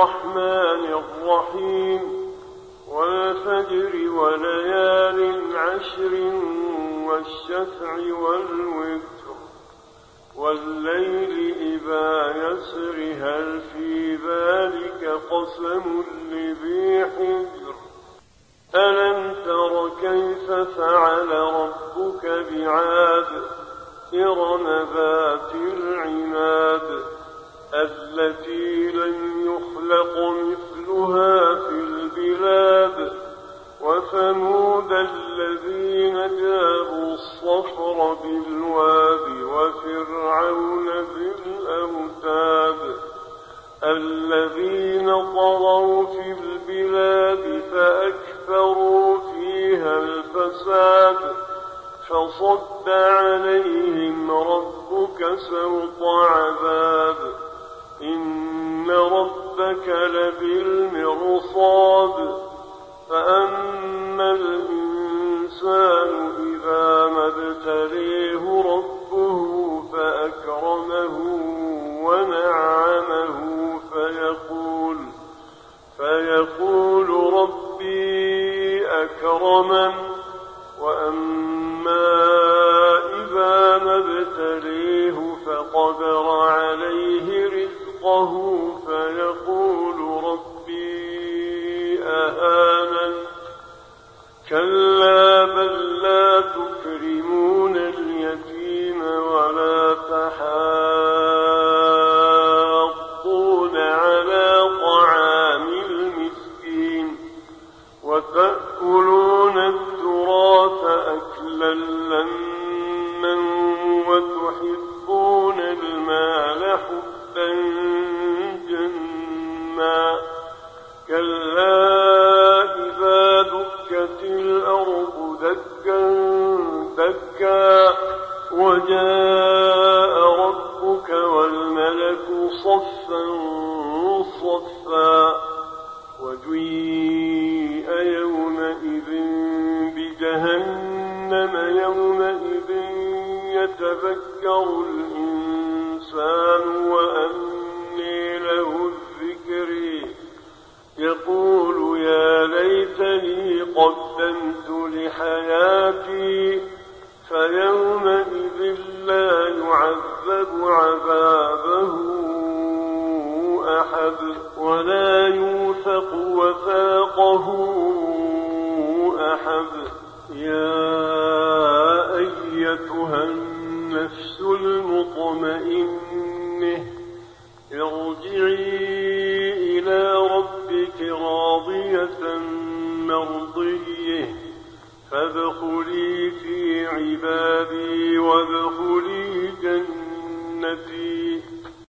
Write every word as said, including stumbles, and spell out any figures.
الرحمن الرحيم والفجر وليال عشر والشفع والوتر والليل إذا يسر هل في ذلك قسم لذي حجر ألم تر كيف فعل ربك بعاد إرم ذات العماد التي لم يخلق مثلها في البلاد وثمود الذين جابوا الصخر بالواد وفرعون ذي الأوتاد الذين طغوا في البلاد فأكثروا فيها الفساد فصد عليهم ربك سوط عذاب إن ربك لبالمرصاد فأما الإنسان إذا ما ابتليه ربه فأكرمه ونعمه فيقول فيقول ربي أكرمن وأما إذا ما ابتليه فقدر عليه رزقه فيقول ربي أهانن كلا بل لا تكرمون اليتيم ولا تحاضون على طعام المسكين وتأكلون التراث أكلا لما وتحبون المال حبا جما كلا إذا دكت الأرض دكا دكا وجاء ربك والملك صفا صفا وجيء يومئذ بجهنم يومئذ يتذكر الإنسان وأنى له الذكر يقول يا ليتني قدمت لحياتي فيومئذ لا يعذب عذابه أحد ولا يوثق وثاقه أحد يا أيتها النفس المطمئنة ارجعي إلى ربك راضية مرضية فادخلي في عبادي